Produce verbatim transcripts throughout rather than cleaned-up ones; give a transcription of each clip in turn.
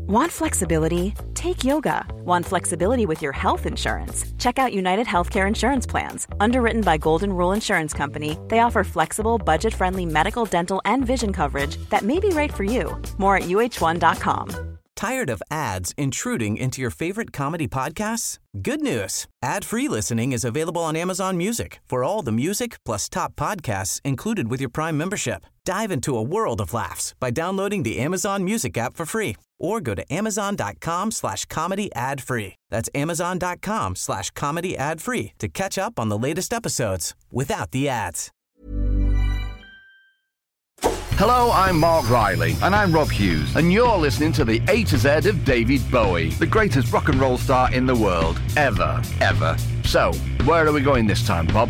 Want flexibility? Take yoga. Want flexibility with your health insurance? Check out United Healthcare Insurance Plans. Underwritten by Golden Rule Insurance Company, they offer flexible, budget-friendly medical, dental, and vision coverage that may be right for you. More at U H one dot com. Tired of ads intruding into your favorite comedy podcasts? Good news. Ad-free listening is available on Amazon Music for all the music plus top podcasts included with your Prime membership. Dive into a world of laughs by downloading the Amazon Music app for free or go to amazon.com slash comedy ad free. That's amazon.com slash comedy ad free to catch up on the latest episodes without the ads. Hello, I'm Mark Riley. And I'm Rob Hughes. And you're listening to the A to Z of David Bowie. The greatest rock and roll star in the world. Ever. Ever. So, where are we going this time, Bob?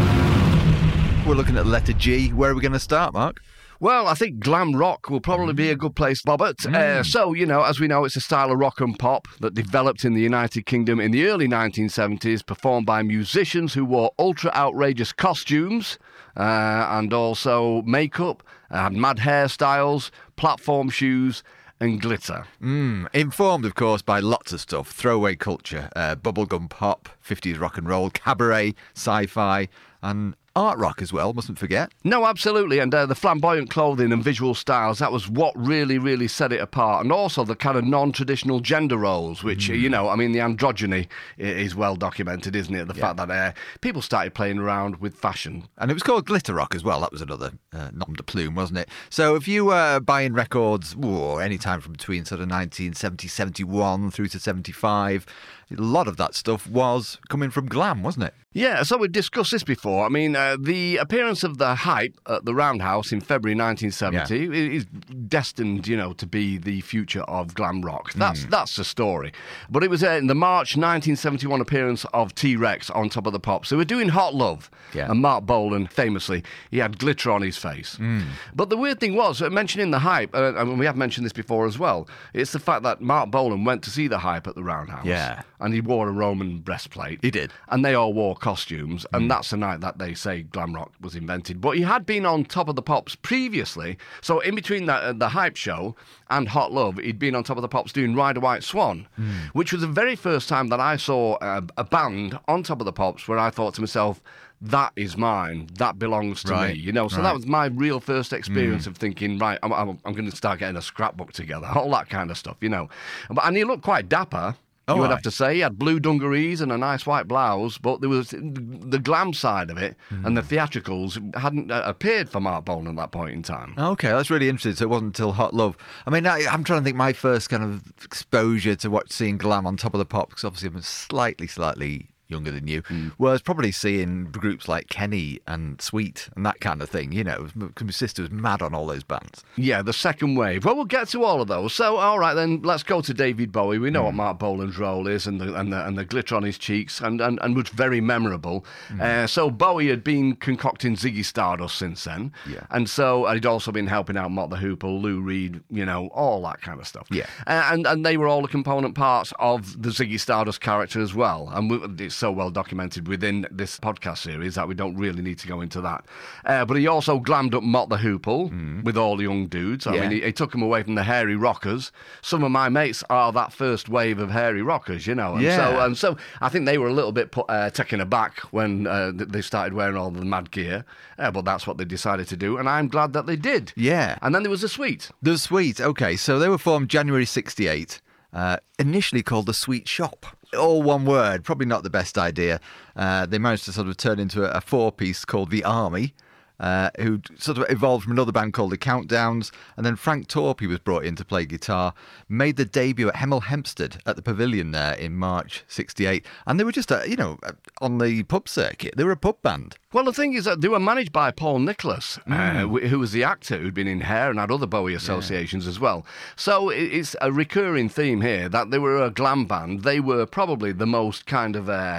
We're looking at the letter G. Where are we going to start, Mark? Well, I think glam rock will probably be a good place, Bobbert. Mm. Uh, so, you know, as we know, it's a style of rock and pop that developed in the United Kingdom in the early nineteen seventies, performed by musicians who wore ultra-outrageous costumes uh, and also makeup, had mad hairstyles, platform shoes, and glitter. Mm, informed, of course, by lots of stuff. Throwaway culture, uh, bubblegum pop, fifties rock and roll, cabaret, sci-fi, and art rock as well, mustn't forget. No, absolutely. And uh, the flamboyant clothing and visual styles, that was what really, really set it apart. And also the kind of non-traditional gender roles, which, mm. you know, I mean, the androgyny is well documented, isn't it? The yeah. fact that uh, people started playing around with fashion. And it was called glitter rock as well. That was another uh, nom de plume, wasn't it? So if you were buying records, ooh, any time from between sort of nineteen seventy, seventy-one through to seventy-five, a lot of that stuff was coming from glam, wasn't it? Yeah, so we've discussed this before. I mean, uh, the appearance of the Hype at the Roundhouse in February nineteen seventy yeah. is destined, you know, to be the future of glam rock. That's mm. that's the story. But it was uh, in the March nineteen seventy-one appearance of T-Rex on Top of the Pops. So we're doing Hot Love. Yeah. And Mark Bolan, famously, he had glitter on his face. Mm. But the weird thing was, uh, mentioning the Hype, uh, and we have mentioned this before as well, it's the fact that Mark Bolan went to see the Hype at the Roundhouse. Yeah. And he wore a Roman breastplate. He did. And they all wore costumes, and mm. that's the night that they say glam rock was invented. But he had been on Top of the Pops previously, so in between that, uh, the Hype show and Hot Love, he'd been on Top of the Pops doing Ride a White Swan, mm. which was the very first time that I saw a, a band on Top of the Pops where I thought to myself, that is mine, that belongs to right. me, you know. So right. that was my real first experience mm. of thinking, right, I'm, I'm, I'm going to start getting a scrapbook together, all that kind of stuff, you know. But, and he looked quite dapper. You oh, would right. have to say. He had blue dungarees and a nice white blouse, but there was the glam side of it, mm. and the theatricals hadn't uh, appeared for Mark Bolan at that point in time. Okay, that's really interesting. So it wasn't until Hot Love. I mean, I, I'm trying to think my first kind of exposure to what seeing glam on Top of the Pops, because obviously I'm slightly, slightly younger than you, mm. was probably seeing groups like Kenny and Sweet and that kind of thing, you know, because my sister was mad on all those bands. Yeah, the second wave. Well, we'll get to all of those. So, all right, then, let's go to David Bowie. We know mm. what Mark Bolan's role is, and the, and the, and the glitter on his cheeks, and, and, and was very memorable. Mm. Uh, so Bowie had been concocting Ziggy Stardust since then, yeah. and so he'd also been helping out Mott the Hoople, Lou Reed, you know, all that kind of stuff. Yeah. Uh, and, and they were all the component parts of the Ziggy Stardust character as well, and we, it's so well documented within this podcast series that we don't really need to go into that. Uh, but he also glammed up Mott the Hoople mm. with all the young dudes. I yeah. mean, he, he took them away from the hairy rockers. Some of my mates are that first wave of hairy rockers, you know. And yeah. so, and so I think they were a little bit put, uh, taken aback when uh, they started wearing all the mad gear. Uh, but that's what they decided to do, and I'm glad that they did. Yeah. And then there was the Sweet. The Sweet, okay. So they were formed January sixty-eight. Uh, initially called the Sweet Shop. All one word, probably not the best idea. Uh, they managed to sort of turn into a, a four-piece called The Army, uh, who sort of evolved from another band called The Countdowns. And then Frank Torpey was brought in to play guitar, made the debut at Hemel Hempstead at the Pavilion there in March sixty-eight. And they were just, a, you know, on the pub circuit. They were a pub band. Well, the thing is that they were managed by Paul Nicholas, mm. uh, who was the actor who'd been in Hair and had other Bowie associations yeah. as well. So it's a recurring theme here that they were a glam band. They were probably the most kind of uh,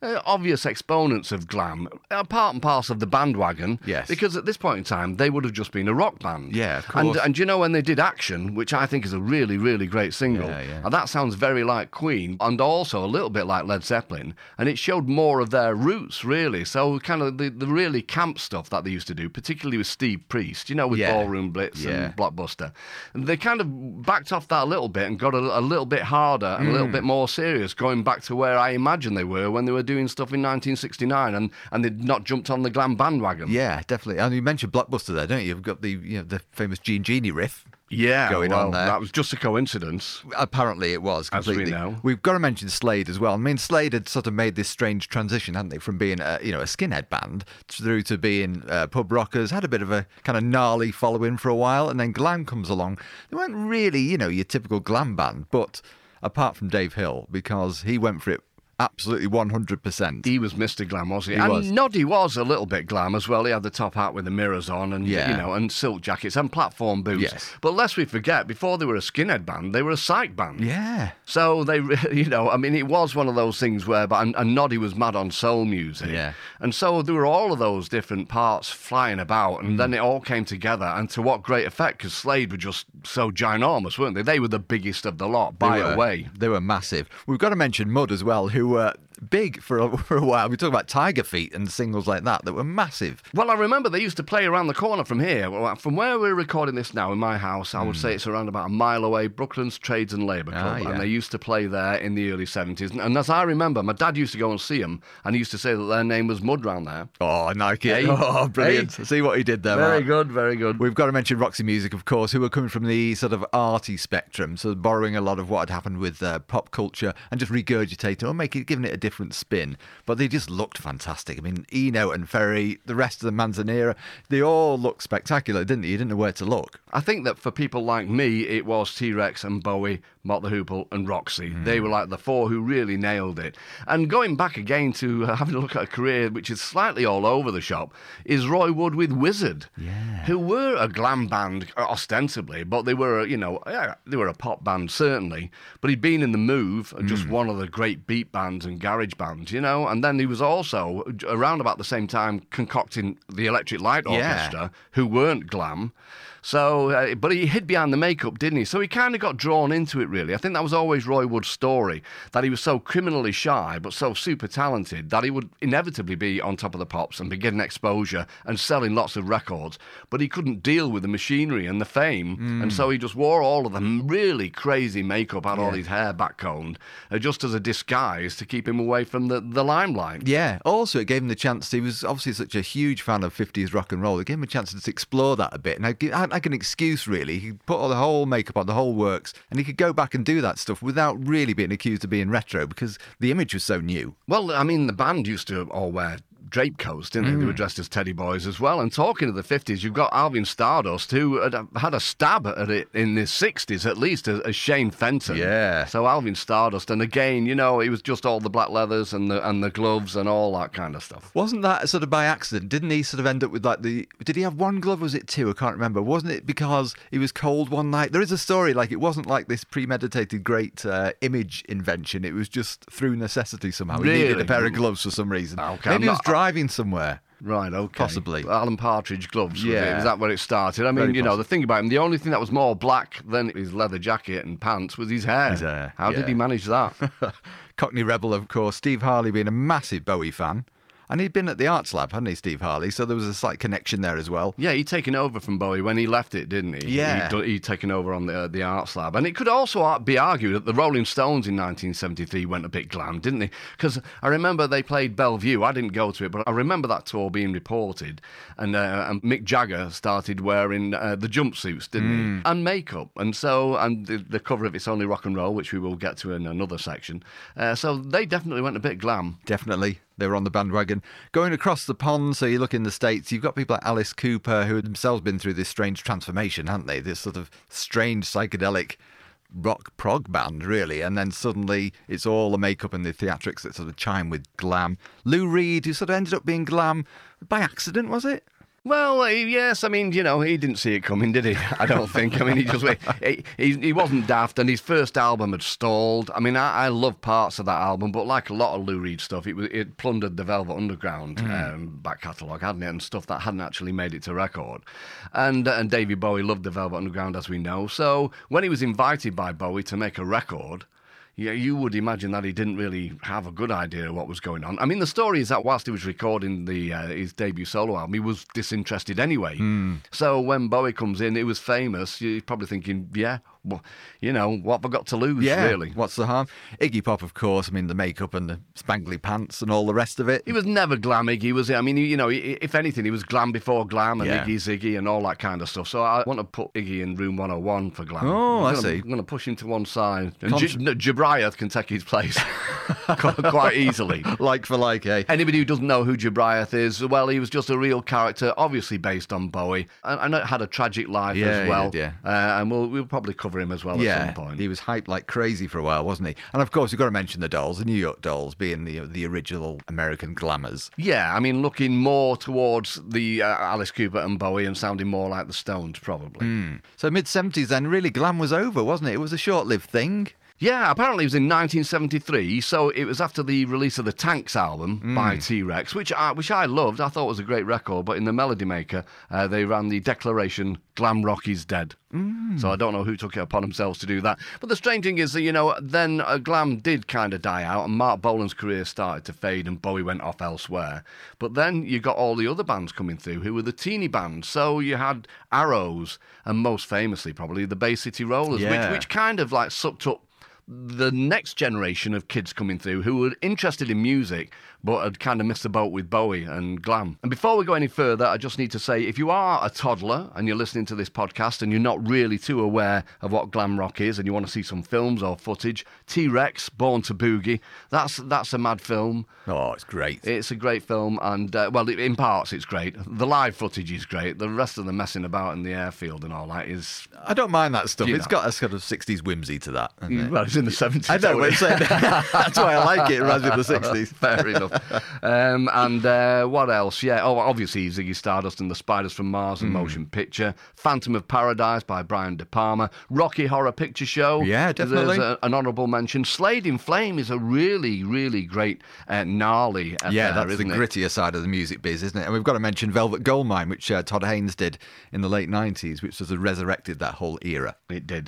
uh, obvious exponents of glam, uh, part and parcel of the bandwagon. Yes. Because at this point in time, they would have just been a rock band. Yeah, of And, course. and you know, when they did Action, which I think is a really, really great single, Yeah, yeah. and that sounds very like Queen and also a little bit like Led Zeppelin, and it showed more of their roots, really. So kind of the, the really camp stuff that they used to do, particularly with Steve Priest, you know, with Yeah. Ballroom Blitz Yeah. and Blockbuster. And they kind of backed off that a little bit and got a, a little bit harder and a little bit more serious, going back to where I imagine they were when they were doing stuff in nineteen sixty-nine, and, and they'd not jumped on the glam bandwagon. Yeah, definitely. And you mentioned Blockbuster there, don't you? You've got the you know the famous Gene Genie riff. Yeah, Going well, on there. that was just a coincidence. Apparently it was As we completely. know. We've got to mention Slade as well. I mean, Slade had sort of made this strange transition, hadn't they, from being a, you know a skinhead band through to being uh, pub rockers. Had a bit of a kind of gnarly following for a while, and then glam comes along. They weren't really, you know, your typical glam band, but apart from Dave Hill, because he went for it absolutely one hundred percent. He was Mister Glam, wasn't he? He and was. Noddy was a little bit glam as well. He had the top hat with the mirrors on, and Yeah. you know, and silk jackets and platform boots. Yes. But lest we forget, before they were a skinhead band, they were a psych band. Yeah. So they, you know, I mean, it was one of those things where, but and, and Noddy was mad on soul music. Yeah. And so there were all of those different parts flying about, Mm. and then it all came together. And to what great effect? Because Slade were just so ginormous, weren't they? They were the biggest of the lot by They were- a way. They were massive. We've got to mention Mud as well, who were big for a, for a while. We talk about Tiger Feet and singles like that that were massive. Well, I remember they used to play around the corner from here. Well, from where we're recording this now, in my house, I would say it's around about a mile away, Brooklands Trades and Labour Club. Ah, yeah. And they used to play there in the early seventies. And, and as I remember, my dad used to go and see them, and he used to say that their name was Mud round there. Oh, I like it. Hey. Oh, brilliant. Hey. See what he did there, Very Mark. good, very good. We've got to mention Roxy Music, of course, who were coming from the sort of arty spectrum, so borrowing a lot of what had happened with uh, pop culture and just regurgitating or making giving it a different spin. But they just looked fantastic. I mean, Eno and Ferry, the rest of the Manzanera, they all looked spectacular, didn't they? You didn't know where to look. I think that for people like me, it was T-Rex and Bowie, Mott the Hoople and Roxy. Mm. They were like the four who really nailed it. And going back again to uh, having a look at a career which is slightly all over the shop, is Roy Wood with Wizard, Yeah. who were a glam band uh, ostensibly, but they were, a, you know, yeah, they were a pop band certainly. But he'd been in The Move, just one of the great beat bands and garage bands, you know. And then he was also around about the same time concocting the Electric Light Yeah. Orchestra, who weren't glam. So, uh, but he hid behind the makeup, didn't he? So he kind of got drawn into it, really. I think that was always Roy Wood's story, that he was so criminally shy, but so super talented, that he would inevitably be on top of the pops and be getting exposure and selling lots of records. But he couldn't deal with the machinery and the fame, and so he just wore all of the really crazy makeup, had all his hair backcombed, uh, just as a disguise to keep him away from the, the limelight. Yeah, also it gave him the chance, he was obviously such a huge fan of fifties rock and roll, it gave him a chance to explore that a bit. And I had like an excuse, really. He could put all the whole makeup on, the whole works, and he could go back and do that stuff without really being accused of being retro because the image was so new. Well, I mean, the band used to all wear drape coats, didn't they? They were dressed as teddy boys as well. And talking of the fifties, you've got Alvin Stardust, who had had a stab at it in the sixties, at least, as, as Shane Fenton. Yeah. So Alvin Stardust, and again, you know, it was just all the black leathers and the and the gloves and all that kind of stuff. Wasn't that sort of by accident? Didn't he sort of end up with like the... Did he have one glove or was it two? I can't remember. Wasn't it because he was cold one night? There is a story, like it wasn't like this premeditated great uh, image invention. It was just through necessity somehow. He needed Really? a pair of gloves for some reason. Okay, Maybe I'm he was not- driving somewhere. Right, okay. Possibly. Alan Partridge gloves, was Yeah. it? Is that where it started? I mean, Very you know, possible. the thing about him, the only thing that was more black than his leather jacket and pants was his hair. His hair, How yeah. did he manage that? Cockney Rebel, of course. Steve Harley being a massive Bowie fan. And he'd been at the Arts Lab, hadn't he, Steve Harley? So there was a slight connection there as well. Yeah, he'd taken over from Bowie when he left it, didn't he? Yeah. He'd, do- he'd taken over on the uh, the Arts Lab. And it could also ar- be argued that the Rolling Stones in nineteen seventy-three went a bit glam, didn't they? Because I remember they played Bellevue. I didn't go to it, but I remember that tour being reported. And, uh, and Mick Jagger started wearing uh, the jumpsuits, didn't he? And makeup. And so, and the, the cover of It's Only Rock and Roll, which we will get to in another section. Uh, so they definitely went a bit glam. Definitely. They were on the bandwagon. Going across the pond, so you look in the States, you've got people like Alice Cooper who had themselves been through this strange transformation, haven't they? This sort of strange psychedelic rock prog band, really. And then suddenly it's all the makeup and the theatrics that sort of chime with glam. Lou Reed, who sort of ended up being glam by accident, was it? Well, he- yes, I mean, you know, he didn't see it coming, did he? I don't think. I mean, he just he, he, he wasn't daft, and his first album had stalled. I mean, I, I love parts of that album, but like a lot of Lou Reed stuff, it was it plundered the Velvet Underground mm. um, back catalogue, hadn't it, and stuff that hadn't actually made it to record. And uh, and David Bowie loved the Velvet Underground, as we know. So when he was invited by Bowie to make a record, yeah, you would imagine that he didn't really have a good idea of what was going on. I mean, the story is that whilst he was recording the uh, his debut solo album, he was disinterested anyway. Mm. So when Bowie comes in, it was famous. You're probably thinking, yeah, well, you know, what have I got to lose, yeah, really? What's the harm? Iggy Pop, of course, I mean, the makeup and the spangly pants and all the rest of it. He was never glam Iggy, was he? I mean, you know, if anything, he was glam before glam and yeah. Iggy's Iggy and all that kind of stuff. So I want to put Iggy in room one oh one for glam. Oh, I'm I gonna, see. I'm going to push him to one side. And J- no, Jabriath can take his place quite easily. Like for like, eh? Anybody who doesn't know who Jabriath is, well, he was just a real character, obviously based on Bowie, and, and it had a tragic life yeah, as well. He did, yeah. Uh, and we'll, we'll probably cover him as well yeah, at some point. He was hyped like crazy for a while, wasn't he? And of course, you've got to mention the Dolls, the New York Dolls, being the the original American glamours. Yeah, I mean, looking more towards the uh, Alice Cooper and Bowie and sounding more like the Stones, probably. Mm. So mid-seventies then, really glam was over, wasn't it? It was a short-lived thing. Yeah, apparently it was in nineteen seventy-three, so it was after the release of the Tanks album mm. by T-Rex, which I, which I loved. I thought it was a great record, but in the Melody Maker, uh, they ran the declaration, "Glam rock is dead." Mm. So I don't know who took it upon themselves to do that. But the strange thing is that, you know, then uh, glam did kind of die out, and Mark Bolan's career started to fade, and Bowie went off elsewhere. But then you got all the other bands coming through, who were the teeny bands. So you had Arrows, and most famously probably the Bay City Rollers, yeah. which, which kind of like sucked up the next generation of kids coming through who were interested in music but had kind of missed the boat with Bowie and glam. And before we go any further, I just need to say, if you are a toddler and you're listening to this podcast and you're not really too aware of what glam rock is and you want to see some films or footage, T-Rex, Born to Boogie, that's that's a mad film. Oh, it's great. It's a great film, and, uh, well, in parts it's great. The live footage is great. The rest of the messing about in the airfield and all that is... I don't mind that stuff. It's know. got a sort of sixties whimsy to that. It? Well, it's in the seventies. I know, but that's why I like it. It reminds me of the sixties. Fair enough. Um, and uh, what else? Yeah, oh, obviously Ziggy Stardust and the Spiders from Mars and mm. Motion Picture. Phantom of Paradise by Brian De Palma. Rocky Horror Picture Show. Yeah, definitely. There's a, an honourable mention. Slade in Flame is a really, really great, uh, gnarly affair, yeah, that's the it? grittier side of the music biz, isn't it? And we've got to mention Velvet Goldmine, which uh, Todd Haynes did in the late nineties, which sort of resurrected that whole era. It did.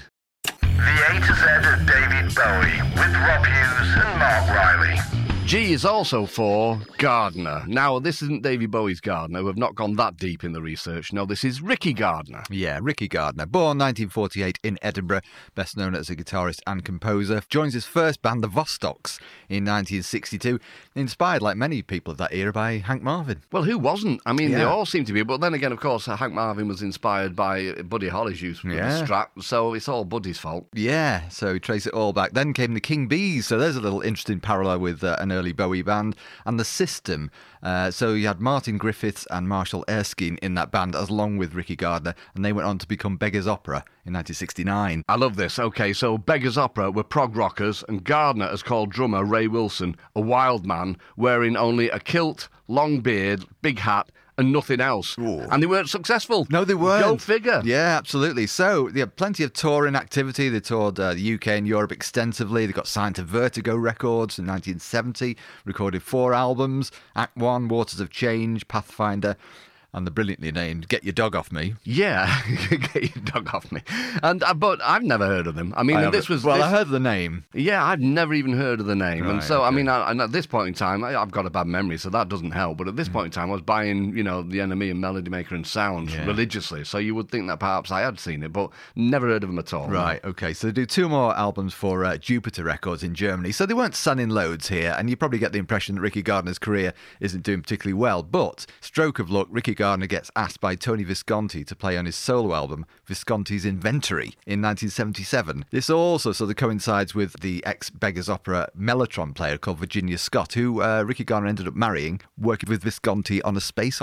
The A to Z of David Bowie with Rob Hughes and Mark Riley. G is also for Gardner. Now, this isn't David Bowie's Gardner. We've not gone that deep in the research. No, this is Ricky Gardner. Yeah, Ricky Gardner. Born nineteen forty-eight in Edinburgh, best known as a guitarist and composer. Joins his first band, the Vostocks, in nineteen sixty-two. Inspired, like many people of that era, by Hank Marvin. Well, who wasn't? I mean, yeah. they all seem to be. But then again, of course, Hank Marvin was inspired by Buddy Holly's use of yeah. the Strat, so it's all Buddy's fault. Yeah, so trace it all back. Then came the King Bees, so there's a little interesting parallel with uh, an early Bowie band, and the System. Uh, so you had Martin Griffiths and Marshall Erskine in that band, as along with Ricky Gardner, and they went on to become Beggars Opera in nineteen sixty-nine. I love this. Okay, so Beggars Opera were prog rockers, and Gardner has called drummer Ray Wilson a wild man wearing only a kilt, long beard, big hat, and nothing else. Ooh. And they weren't successful. No, they weren't. Go figure. Yeah, absolutely. So they had plenty of touring activity. They toured uh, the U K and Europe extensively. They got signed to Vertigo Records in nineteen seventy, recorded four albums, Act One, Waters of Change, Pathfinder, and the brilliantly named Get Your Dog Off Me. Yeah, Get Your Dog Off Me. And uh, But I've never heard of them. I mean, I this was... Well, this, I heard the name. Yeah, I've never even heard of the name. Right, and so, okay. I mean, I, and at this point in time, I, I've got a bad memory, so that doesn't help. But at this mm. point in time, I was buying, you know, The Enemy and Melody Maker and Sound yeah. religiously. So you would think that perhaps I had seen it, but never heard of them at all. Right, okay. So they do two more albums for uh, Jupiter Records in Germany. So they weren't selling loads here, and you probably get the impression that Ricky Gardner's career isn't doing particularly well. But, stroke of luck, Ricky Gardner gets asked by Tony Visconti to play on his solo album, Visconti's Inventory, in nineteen seventy-seven. This also sort of coincides with the ex-Beggars Opera Mellotron player called Virginia Scott, who uh, Ricky Gardner ended up marrying, working with Visconti on a space opera.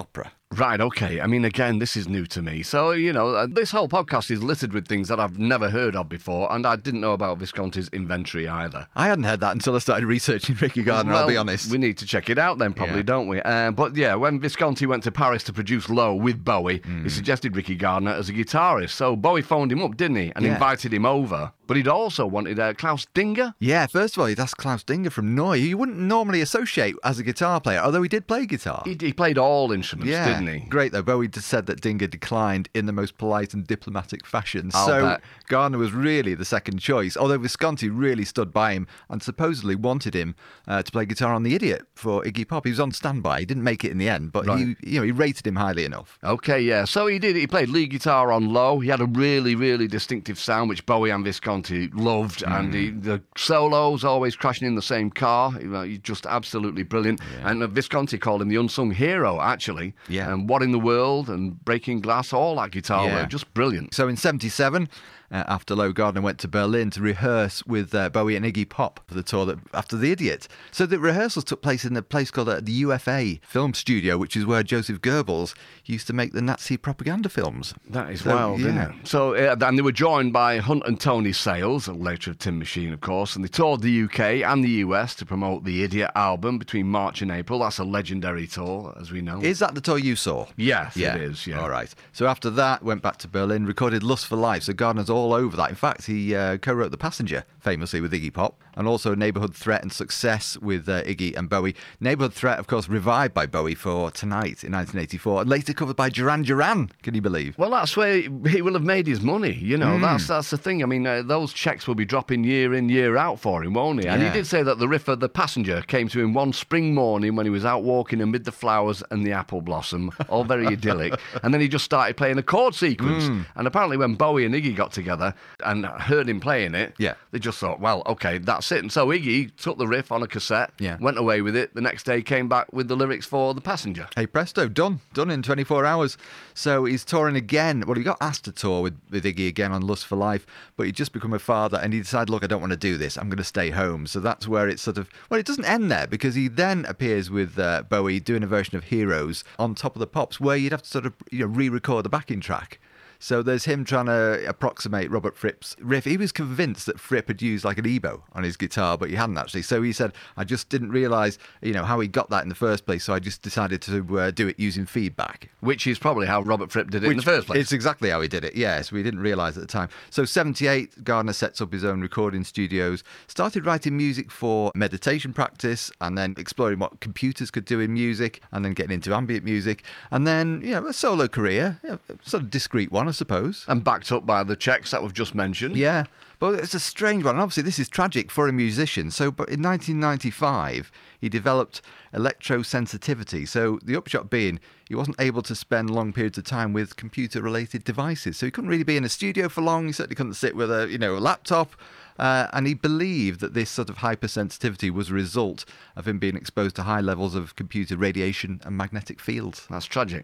Right, okay. I mean, again, this is new to me. So, you know, uh, this whole podcast is littered with things that I've never heard of before, and I didn't know about Visconti's inventory either. I hadn't heard that until I started researching Ricky Gardner, well, I'll be honest. We need to check it out then, probably, Yeah. don't we? Uh, but yeah, when Visconti went to Paris to produce Low with Bowie, Mm. he suggested Ricky Gardner as a guitarist. So Bowie phoned him up, didn't he? And Yeah. invited him over. But he'd also wanted uh, Klaus Dinger. Yeah, first of all, that's Klaus Dinger from Neu, who you wouldn't normally associate as a guitar player, although he did play guitar. He, he played all instruments, Yeah, didn't he? great though. Bowie just said that Dinger declined in the most polite and diplomatic fashion. I'll so bet. Gardner was really the second choice, although Visconti really stood by him and supposedly wanted him uh, to play guitar on The Idiot for Iggy Pop. He was on standby. He didn't make it in the end, but Right. he, you know, he rated him highly enough. Okay, yeah. So he did. He played lead guitar on Low. He had a really, really distinctive sound, which Bowie and Visconti loved. Mm. And he, the solos always crashing in the same car. You know, he's just absolutely brilliant. And uh, Visconti called him the unsung hero, actually. Yeah. And What in the World and Breaking Glass, all that guitar Yeah. work, just brilliant. So in seventy-seven, uh, after Low, Gardner went to Berlin to rehearse with uh, Bowie and Iggy Pop for the tour that, after The Idiot. So the rehearsals took place in a place called uh, the U F A Film Studio, which is where Joseph Goebbels used to make the Nazi propaganda films. That is So, wild, yeah. isn't it? So, uh, and they were joined by Hunt and Tony Sales, later of Tin Machine, of course, and they toured the U K and the U S to promote the Idiot album between March and April. That's a legendary tour, as we know. Is that the tour you saw? Yes, Yeah. it is, yeah. All right. So after that, went back to Berlin, recorded Lust for Life. So Gardner's all over that. In fact, he uh, co-wrote The Passenger, famously with Iggy Pop, and also Neighbourhood Threat and Success with uh, Iggy and Bowie. Neighbourhood Threat, of course, revived by Bowie for Tonight in nineteen eighty-four, and later covered by Duran Duran. Can you believe? Well, that's where he will have made his money, you know. Mm. That's that's the thing. I mean, uh, those checks will be dropping year in, year out for him, won't he? And Yeah. he did say that the riff of The Passenger came to him one spring morning when he was out walking amid the flowers and the apple blossom, all very idyllic. And then he just started playing a chord sequence. Mm. And apparently when Bowie and Iggy got together and heard him playing it, Yeah. they just thought, well, okay, that's it. And so Iggy took the riff on a cassette, Yeah. went away with it. The next day came back with the lyrics for The Passenger. Hey presto, done. Done in twenty-four hours. So he's touring again. Well, he got asked to tour with, with Iggy again on Lust for Life, but he'd just become a father and he decided, look, I don't want to do this. I'm going to stay home. So that's where it's sort of, well, it doesn't end there because he then appears with uh, Bowie doing a version of Heroes on Top of the Pops where you'd have to sort of, you know, re-record the backing track. So there's him trying to approximate Robert Fripp's riff. He was convinced that Fripp had used like an Ebo on his guitar, but he hadn't actually. So he said, I just didn't realise, you know, how he got that in the first place. So I just decided to uh, do it using feedback. Which is probably how Robert Fripp did it in the Which- first place. It's exactly how he did it, yes. We didn't realise at the time. So seventy-eight, Gardner sets up his own recording studios, started writing music for meditation practice, and then exploring what computers could do in music, and then getting into ambient music. And then, you know, a solo career, you know, sort of discreet one, I suppose. And backed up by the checks that we've just mentioned. Yeah, but it's a strange one. And obviously, this is tragic for a musician. So, but in nineteen ninety-five, he developed electrosensitivity. So, the upshot being, he wasn't able to spend long periods of time with computer-related devices. So, he couldn't really be in a studio for long. He certainly couldn't sit with a, you know, a laptop. Uh, and he believed that this sort of hypersensitivity was a result of him being exposed to high levels of computer radiation and magnetic fields. That's tragic.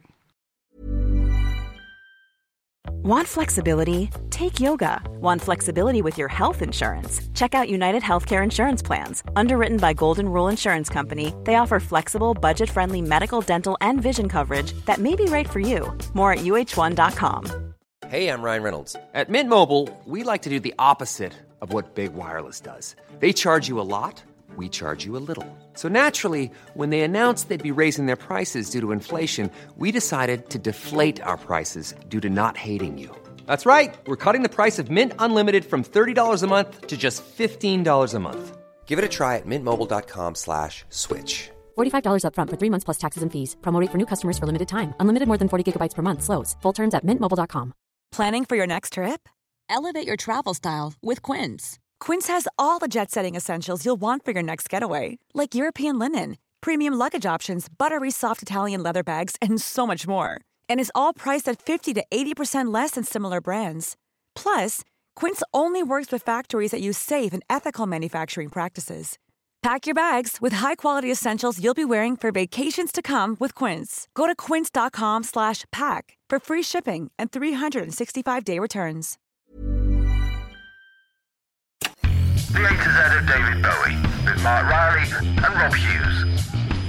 Want flexibility? Take yoga. Want flexibility with your health insurance? Check out United Healthcare Insurance Plans. Underwritten by Golden Rule Insurance Company, they offer flexible, budget-friendly medical, dental, and vision coverage that may be right for you. More at U H one dot com. Hey, I'm Ryan Reynolds. At Mint Mobile, we like to do the opposite of what Big Wireless does. They charge you a lot, we charge you a little. So naturally, when they announced they'd be raising their prices due to inflation, we decided to deflate our prices due to not hating you. That's right. We're cutting the price of Mint Unlimited from thirty dollars a month to just fifteen dollars a month. Give it a try at mintmobile.com slash switch. forty-five dollars up front for three months plus taxes and fees. Promo rate for new customers for limited time. Unlimited more than forty gigabytes per month. Slows full terms at mint mobile dot com. Planning for your next trip? Elevate your travel style with Quince. Quince has all the jet-setting essentials you'll want for your next getaway, like European linen, premium luggage options, buttery soft Italian leather bags, and so much more. And is all priced at fifty to eighty percent less than similar brands. Plus, Quince only works with factories that use safe and ethical manufacturing practices. Pack your bags with high-quality essentials you'll be wearing for vacations to come with Quince. Go to quince.com slash pack for free shipping and three sixty-five day returns. The A to Z of David Bowie with Mark Riley and Rob Hughes.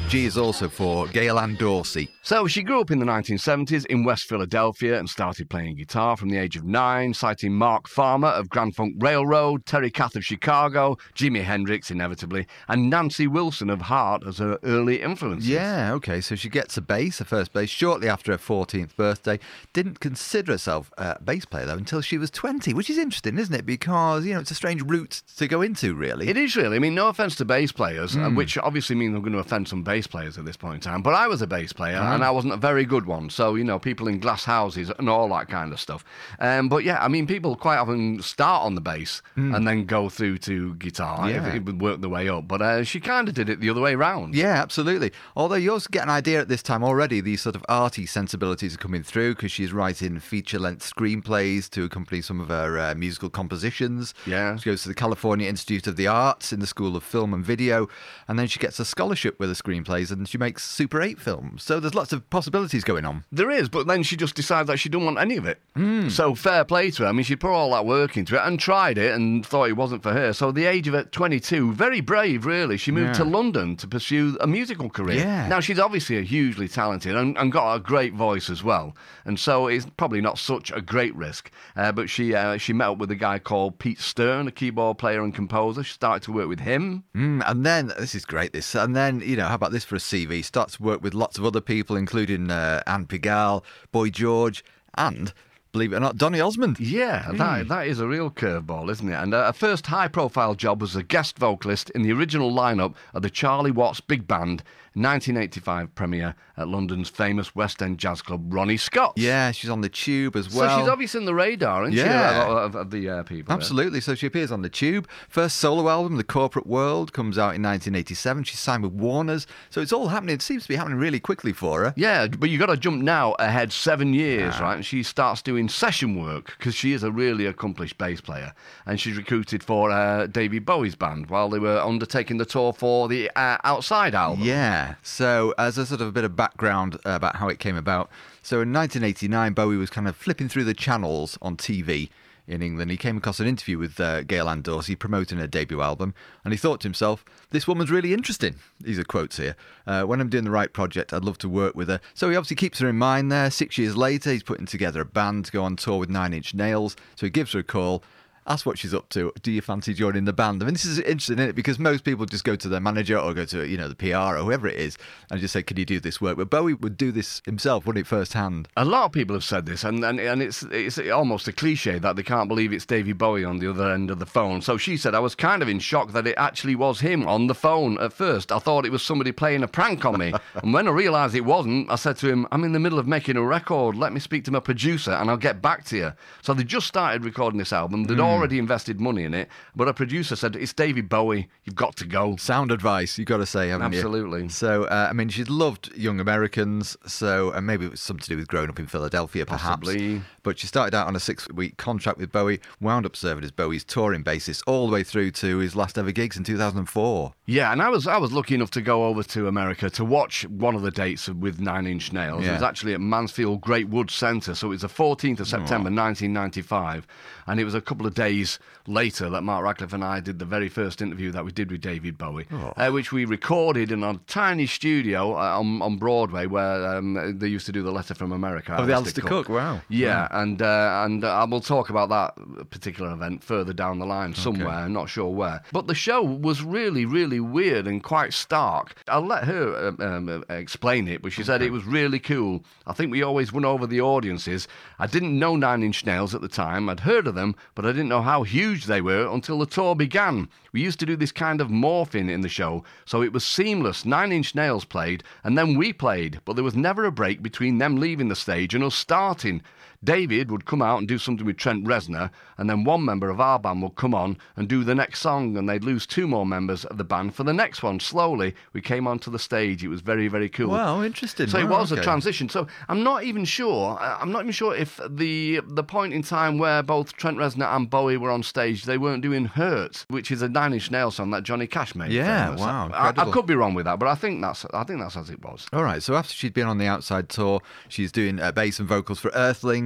G is also for Gail Ann Dorsey. So she grew up in the nineteen seventies in West Philadelphia and started playing guitar from the age of nine, citing Mark Farmer of Grand Funk Railroad, Terry Kath of Chicago, Jimi Hendrix, inevitably, and Nancy Wilson of Heart as her early influences. Yeah, okay, so she gets a bass, her first bass, shortly after her fourteenth birthday. Didn't consider herself a bass player, though, until she was twenty, which is interesting, isn't it? Because, you know, it's a strange route to go into, really. It is really. I mean, no offence to bass players, Mm. which obviously means I'm going to offend some bass players at this point in time, but I was a bass player, Mm. and I wasn't a very good one, so, you know, people in glass houses and all that kind of stuff. Um, but, yeah, I mean, people quite often start on the bass Mm. and then go through to guitar, Yeah. if it would work their way up, but uh, she kind of did it the other way round. Yeah, absolutely. Although you also get an idea at this time already, these sort of arty sensibilities are coming through because she's writing feature-length screenplays to accompany some of her uh, musical compositions. Yeah. She goes to the California Institute of the Arts in the School of Film and Video, and then she gets a scholarship with her screenplays and she makes Super eight films. So there's lots of possibilities going on. There is, but then she just decided that she didn't want any of it. Mm. So fair play to her. I mean, she put all that work into it and tried it and thought it wasn't for her. So at the age of at twenty-two, very brave, really, she moved Yeah. to London to pursue a musical career. Yeah. Now, she's obviously a hugely talented and, and got a great voice as well. And so it's probably not such a great risk. Uh, but she uh, she met up with a guy called Pete Stern, a keyboard player and composer. She started to work with him. Mm, and then, this is great, this. And then, you know, how about this for a C V? Starts to work with lots of other people, including uh, Anne Pigalle, Boy George, and, believe it or not, Donny Osmond. Yeah, that, that is a real curveball, isn't it? And uh, her first high-profile job was a guest vocalist in the original lineup of the Charlie Watts Big Band, nineteen eighty-five premiere at London's famous West End jazz club, Ronnie Scott's. Yeah, she's on the Tube as well. So she's obviously in the radar, isn't Yeah. she, of, of, of the uh, people? Absolutely. So she appears on the Tube. First solo album, The Corporate World, comes out in nineteen eighty-seven. She's signed with Warner's. So it's all happening. It seems to be happening really quickly for her. Yeah, but you got to jump now ahead seven years, yeah. right? And she starts doing session work because she is a really accomplished bass player. And she's recruited for uh, David Bowie's band while they were undertaking the tour for the uh, Outside album. Yeah. So as a sort of a bit of background uh, about how it came about. So in nineteen eighty-nine, Bowie was kind of flipping through the channels on T V in England. He came across an interview with uh, Gail Ann Dorsey promoting her debut album, and he thought to himself, this woman's really interesting. These are quotes here. Uh, when I'm doing the right project, I'd love to work with her. So he obviously keeps her in mind there. Six years later, he's putting together a band to go on tour with Nine Inch Nails. So he gives her a call, asks what she's up to. Do you fancy joining the band? I mean, this is interesting, isn't it? Because most people just go to their manager or go to, you know, the P R or whoever it is and just say, can you do this work? But Bowie would do this himself, wouldn't it, firsthand? A lot of people have said this, and, and, and it's it's almost a cliche that they can't believe it's David Bowie on the other end of the phone. So she said, I was kind of in shock that it actually was him on the phone at first. I thought it was somebody playing a prank on me. And when I realised it wasn't, I said to him, I'm in the middle of making a record. Let me speak to my producer and I'll get back to you. So they just started recording this album. They'd mm. already invested money in it, but a producer said, it's David Bowie, you've got to go. Sound advice, you've got to say, haven't Absolutely. you? Absolutely. So, uh, I mean, she's loved Young Americans, so and maybe it was something to do with growing up in Philadelphia, perhaps. Possibly. But she started out on a six-week contract with Bowie, wound up serving as Bowie's touring bassist all the way through to his last ever gigs in two thousand four. Yeah, and I was I was lucky enough to go over to America to watch one of the dates with Nine Inch Nails. Yeah. It was actually at Mansfield Great Woods Centre, so it was the fourteenth of September, oh. nineteen ninety-five, and it was a couple of days later that Mark Radcliffe and I did the very first interview that we did with David Bowie, oh. uh, which we recorded in a tiny studio uh, on, on Broadway where um, they used to do the Letter from America. Oh, the Alistair Cook. Cook, wow. Yeah, yeah. and uh, and uh, we'll talk about that particular event further down the line somewhere, okay. I'm not sure where. But the show was really, really weird and quite stark. I'll let her uh, um, explain it, but she said okay. it was really cool. I think we always won over the audiences. I didn't know Nine Inch Nails at the time. I'd heard of them, but I didn't know how huge they were until the tour began. We used to do this kind of morphing in the show, so it was seamless. Nine Inch Nails played, and then we played, but there was never a break between them leaving the stage and us starting. David would come out and do something with Trent Reznor, and then one member of our band would come on and do the next song, and they'd lose two more members of the band for the next one. Slowly, we came onto the stage. It was very, very cool. Wow, interesting. So wow, it was okay. a transition. So I'm not even sure. I'm not even sure if the the point in time where both Trent Reznor and Bowie were on stage, they weren't doing "Hurt," which is a Nine Inch Nails song that Johnny Cash made. Yeah, famous. wow. I, I could be wrong with that, but I think that's I think that's as it was. All right. So after she'd been on the Outside tour, she's doing uh, bass and vocals for Earthling.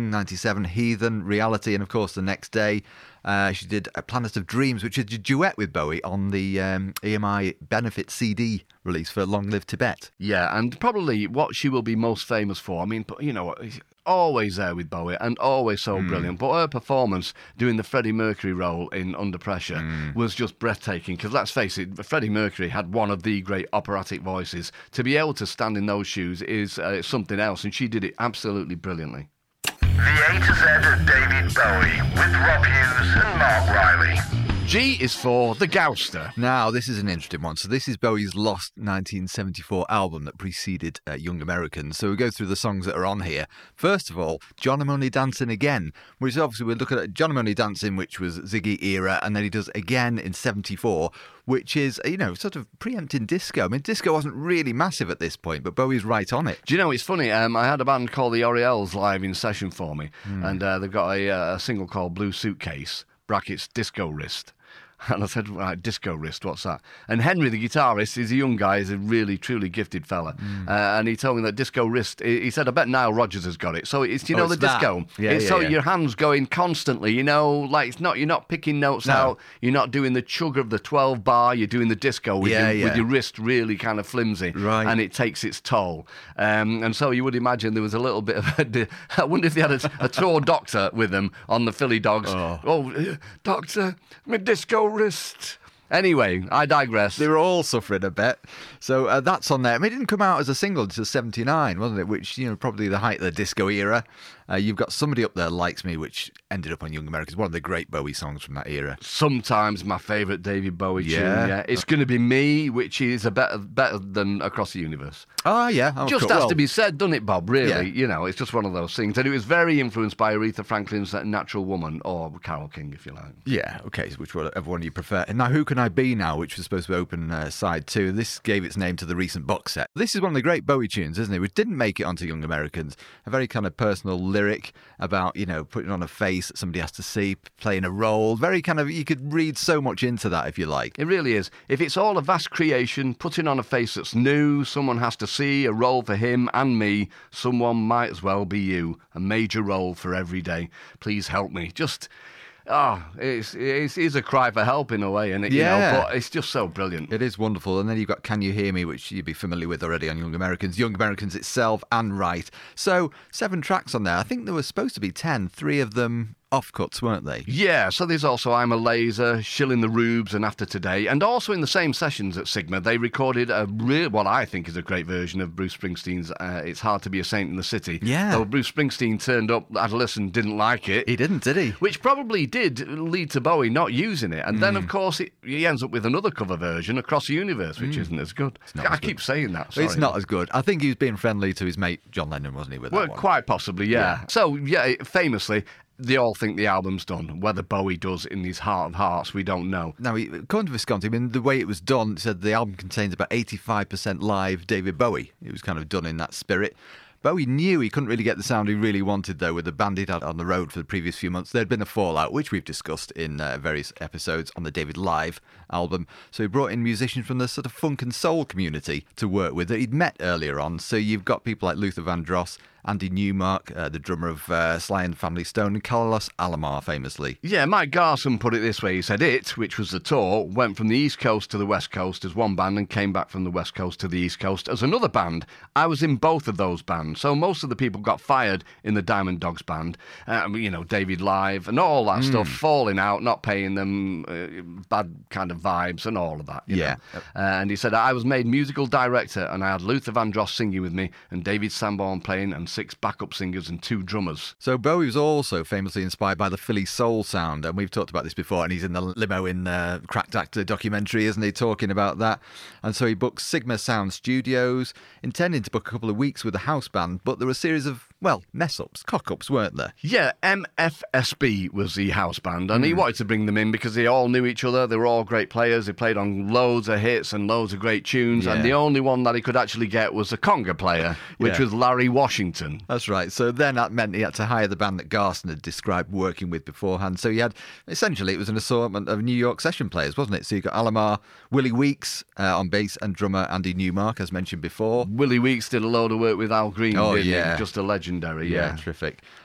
Spring, ninety-seven, Heathen, Reality, and of course the next day uh, she did A Planet of Dreams, which is a duet with Bowie on the um, E M I benefit C D release for Long Live Tibet. Yeah, and probably what she will be most famous for, I mean, you know, always there with Bowie and always so mm. brilliant, but her performance doing the Freddie Mercury role in Under Pressure mm. was just breathtaking, because let's face it, Freddie Mercury had one of the great operatic voices. To be able to stand in those shoes is uh, something else, and she did it absolutely brilliantly. The A to Z of David Bowie with Rob Hughes and Mark Riley. G is for The Gouster. Now, this is an interesting one. So this is Bowie's lost nineteen seventy-four album that preceded uh, Young Americans. So we go through the songs that are on here. First of all, John I'm Only Dancing Again, which obviously we're looking at John I'm Only Dancing, which was Ziggy era, and then he does Again in seventy-four, which is, you know, sort of preempting disco. I mean, disco wasn't really massive at this point, but Bowie's right on it. Do you know, it's funny, um, I had a band called the Orioles live in session for me, mm. and uh, they've got a, uh, a single called Blue Suitcase, brackets Disco Wrist. And I said, right, Disco Wrist, what's that? And Henry, the guitarist, is a young guy, he's a really, truly gifted fella. Mm. Uh, and he told me that Disco Wrist, he said, I bet Nile Rodgers has got it. So it's, you oh, know, it's the that. disco. Yeah, it's yeah, so yeah. your hands going constantly, you know, like it's not, you're not picking notes no. out, you're not doing the chug of the twelve bar, you're doing the disco with, yeah, your, yeah. with your wrist really kind of flimsy. Right. And it takes its toll. Um, and so you would imagine there was a little bit of a, I wonder if they had a, a tour doctor with them on the Philly Dogs. Oh, oh doctor, my disco wrist. Anyway, I digress. They were all suffering a bit. So uh, that's on there. I mean, it didn't come out as a single until seventy-nine, wasn't it? Which, you know, probably the height of the disco era. Uh, you've got Somebody Up There Likes Me, which ended up on Young Americans. One of the great Bowie songs from that era. Sometimes my favourite David Bowie yeah. tune. Yeah, It's Gonna Be Me, which is a better better than Across the Universe. Oh, yeah. Oh, just cool. has well, to be said, doesn't it, Bob? Really, yeah. you know, it's just one of those things. And it was very influenced by Aretha Franklin's Natural Woman, or Carole King, if you like. Yeah, okay, which one, everyone you prefer. And now, Who Can I Be Now, which was supposed to open uh, side two. This gave its name to the recent box set. This is one of the great Bowie tunes, isn't it? Which didn't make it onto Young Americans. A very kind of personal lyric about, you know, putting on a face that somebody has to see, playing a role. Very kind of, you could read so much into that if you like. It really is. If it's all a vast creation, putting on a face that's new, someone has to see, a role for him and me, someone might as well be you. A major role for every day. Please help me. Just... Oh, it's, it's, it's a cry for help in a way, and it, yeah. you know, but it's just so brilliant. It is wonderful. And then you've got Can You Hear Me, which you'd be familiar with already on Young Americans, Young Americans itself, and Right. So seven tracks on there. I think there were supposed to be ten, three of them offcuts, weren't they? Yeah, so there's also I'm a Laser, Shilling the Rubes, and After Today. And also in the same sessions at Sigma, they recorded a real, what I think is a great version of Bruce Springsteen's uh, It's Hard to Be a Saint in the City. Yeah. Though Bruce Springsteen turned up, had a listen, didn't like it. He didn't, did he? Which probably did lead to Bowie not using it. And mm. then, of course, it, he ends up with another cover version, Across the Universe, which mm. isn't as good. I as keep good. saying that, sorry. It's not as good. I think he was being friendly to his mate John Lennon, wasn't he, with that well, one? Quite possibly, yeah. yeah. So, yeah, famously... They all think the album's done. Whether Bowie does in his heart of hearts, we don't know. Now, according to Visconti, I mean, the way it was done, it said the album contains about eighty-five percent live David Bowie. It was kind of done in that spirit. Bowie knew he couldn't really get the sound he really wanted, though, with the band he'd had on the road for the previous few months. There'd been a fallout, which we've discussed in uh, various episodes on the David Live album. So he brought in musicians from the sort of funk and soul community to work with that he'd met earlier on. So you've got people like Luther Vandross, Andy Newmark, uh, the drummer of uh, Sly and the Family Stone, and Carlos Alomar, famously. Yeah, Mike Garson put it this way. He said It, which was the tour, went from the East Coast to the West Coast as one band and came back from the West Coast to the East Coast as another band. I was in both of those bands. So most of the people got fired in the Diamond Dogs band. Um, you know, David Live and all that mm. stuff, falling out, not paying them, uh, bad kind of vibes and all of that. You yeah. know? Uh, and he said, I was made musical director and I had Luther Vandross singing with me and David Sanborn playing and six backup singers and two drummers. So Bowie was also famously inspired by the Philly soul sound, and we've talked about this before, and he's in the limo in uh, Cracked Actor documentary, isn't he, talking about that? And so he booked Sigma Sound Studios, intending to book a couple of weeks with a house band, but there were a series of, well, mess-ups, cock-ups, weren't there? Yeah, M F S B was the house band, and mm. he wanted to bring them in because they all knew each other, they were all great players, they played on loads of hits and loads of great tunes, yeah. and the only one that he could actually get was a conga player, which yeah. was Larry Washington. That's right. So then that meant he had to hire the band that Garson had described working with beforehand. So he had, essentially, it was an assortment of New York session players, wasn't it? So you got Alomar, Willie Weeks uh, on bass, and drummer Andy Newmark, as mentioned before. Willie Weeks did a load of work with Al Green, oh, didn't yeah. he? Just a legendary, yeah. Yeah, terrific.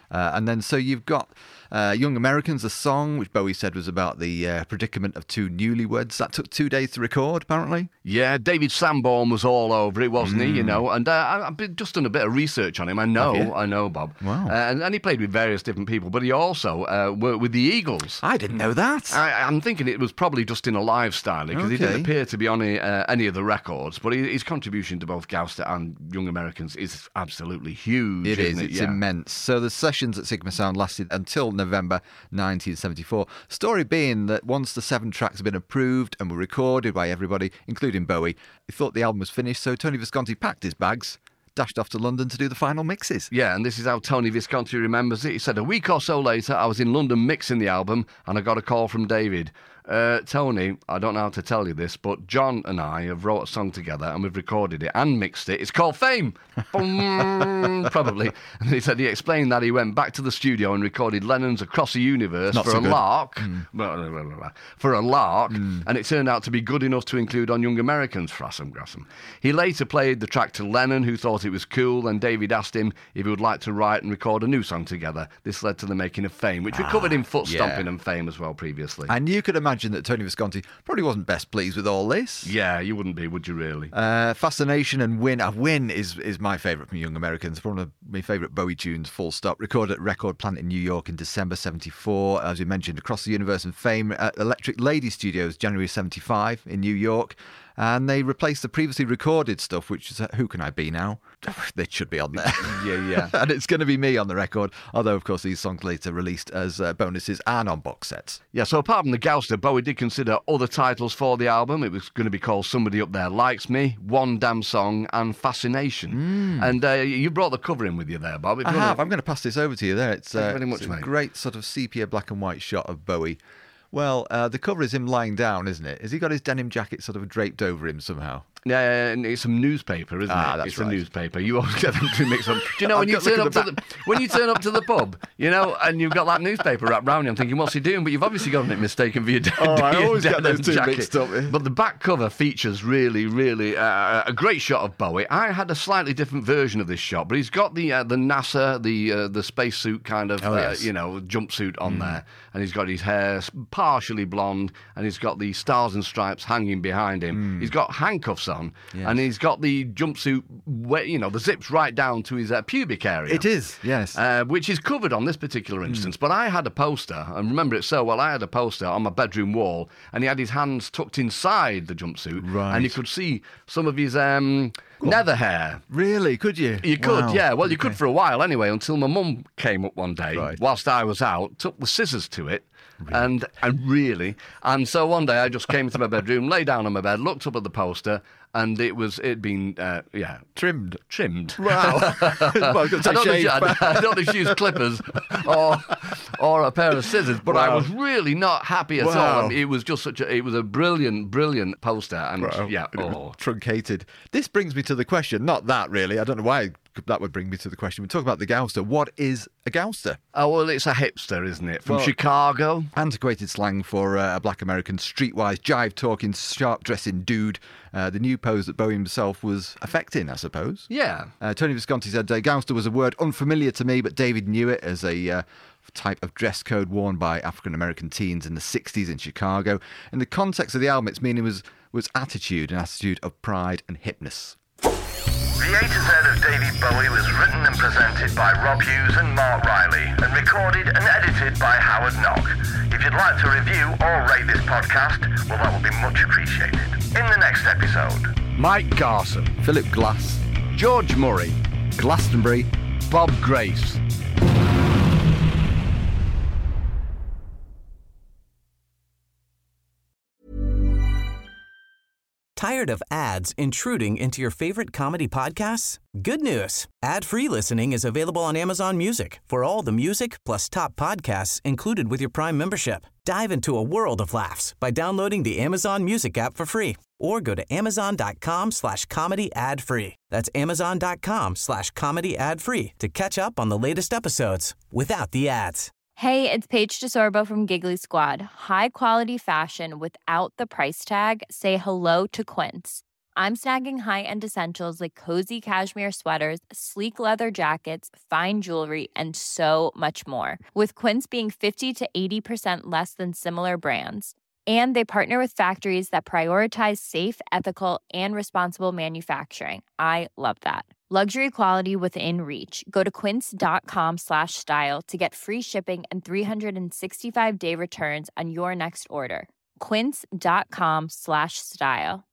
Uh, and then so you've got uh, Young Americans, a song which Bowie said was about the uh, predicament of two newlyweds. That took two days to record, apparently. Yeah, David Sanborn was all over it, wasn't mm. he? You know, and uh, I- I've been, just done a bit of research on him. I know, I know, Bob. Wow. Uh, and, and he played with various different people, but he also uh, worked with the Eagles. I didn't know that. I, I'm thinking it was probably just in a live style because Okay. he didn't appear to be on any, uh, any of the records. But he, his contribution to both Gouster and Young Americans is absolutely huge. It is. Isn't it? It's Yeah. immense. So the sessions at Sigma Sound lasted until November nineteen seventy-four. Story being that once the seven tracks had been approved and were recorded by everybody, including Bowie, he thought the album was finished, so Tony Visconti packed his bags, dashed off to London to do the final mixes. Yeah, and this is how Tony Visconti remembers it. He said, a week or so later, I was in London mixing the album, and I got a call from David. Uh, Tony, I don't know how to tell you this, but John and I have wrote a song together and we've recorded it and mixed it. It's called Fame. Boom, probably. And he said he explained that he went back to the studio and recorded Lennon's Across the Universe Not for so a good. lark. Mm. For a lark, mm. and it turned out to be good enough to include on Young Americans, Frassum Grassum. He later played the track to Lennon, who thought it was cool, and David asked him if he would like to write and record a new song together. This led to the making of Fame, which we covered in Foot Stomping yeah. and Fame as well previously. And you could imagine that Tony Visconti probably wasn't best pleased with all this. Yeah, you wouldn't be, would you really? Uh, Fascination and Win. Uh, Win is, is my favourite from Young Americans. One of my favourite Bowie tunes, full stop. Recorded at Record Plant in New York in December seventy-four. As we mentioned, Across the Universe and Fame at Electric Lady Studios, January seventy-five in New York. And they replaced the previously recorded stuff, which is uh, Who Can I Be Now? They should be on there. Yeah, yeah. And it's going to be me on the record, although, of course, these songs later released as uh, bonuses and on box sets. Yeah, so apart from the Gouster, Bowie did consider other titles for the album. It was going to be called Somebody Up There Likes Me, One Damn Song, and Fascination. Mm. And uh, you brought the cover in with you there, Bob. If I you have. wanna... I'm going to pass this over to you there. It's, Thank uh, you very much, it's a mate. great sort of sepia black and white shot of Bowie. Well, uh, the cover is him lying down, isn't it? Has he got his denim jacket sort of draped over him somehow? Yeah, and it's some newspaper, isn't Ah, it? that's it's right. a newspaper. You always get them to mix up. Do you know when I've you got to turn look up at to the the when you turn up to the pub, you know, and you've got that newspaper wrapped round you? I'm thinking, what's he doing? But you've obviously gotten it mistaken for your, de- Oh, I your always get denim those two jacket. mixed up. But the back cover features really, really uh, a great shot of Bowie. I had a slightly different version of this shot, but he's got the uh, the NASA, the uh, the spacesuit kind of, Oh, uh, yes. you know, jumpsuit on mm. there, and he's got his hair partially blonde, and he's got the stars and stripes hanging behind him. Mm. He's got handcuffs on, yes. and he's got the jumpsuit, where, you know, the zips right down to his uh, pubic area. It is, yes. Uh, which is covered on this particular instance. Mm. But I had a poster, and remember it so well, I had a poster on my bedroom wall, and he had his hands tucked inside the jumpsuit, right. and you could see some of his um, nether hair. Really? Could you? You could, Wow. yeah. Well, okay. you could for a while anyway, until my mum came up one day, Right. whilst I was out, took the scissors to it, Really? And and really, and so one day I just came into my bedroom, lay down on my bed, looked up at the poster, and it was it'd been uh, yeah Trimmed. trimmed. Wow. Well, I've got to I, don't know if shave. she, I, I don't know if she used clippers or or a pair of scissors, but I Wow. was really not happy at Wow. all. I mean, it was just such a it was a brilliant, brilliant poster, and Wow. yeah, oh. Truncated. This brings me to the question. Not that really. I don't know why that would bring me to the question. We talk about the Gouster. What is a Gouster? Oh, well, it's a hipster, isn't it? From Well, Chicago. Antiquated slang for uh, a black American, streetwise, jive-talking, sharp-dressing dude. Uh, the new pose that Bowie himself was affecting, I suppose. Yeah. Uh, Tony Visconti said, uh, Gouster was a word unfamiliar to me, but David knew it as a uh, type of dress code worn by African-American teens in the sixties in Chicago. In the context of the album, its meaning was, was attitude, an attitude of pride and hipness. The A to Z of David Bowie was written and presented by Rob Hughes and Mark Riley and recorded and edited by Howard Knock. If you'd like to review or rate this podcast, well, that would be much appreciated. In the next episode, Mike Garson, Philip Glass, George Murray, Glastonbury, Bob Grace. Tired of ads intruding into your favorite comedy podcasts? Good news. Ad-free listening is available on Amazon Music for all the music plus top podcasts included with your Prime membership. Dive into a world of laughs by downloading the Amazon Music app for free or go to amazon.com slash comedy ad free. That's amazon.com slash comedy ad free to catch up on the latest episodes without the ads. Hey, it's Paige DeSorbo from Giggly Squad. High quality fashion without the price tag. Say hello to Quince. I'm snagging high-end essentials like cozy cashmere sweaters, sleek leather jackets, fine jewelry, and so much more. With Quince being fifty to eighty percent less than similar brands. And they partner with factories that prioritize safe, ethical, and responsible manufacturing. I love that. Luxury quality within reach. Go to quince.com slash style to get free shipping and three sixty-five day returns on your next order. Quince.com slash style.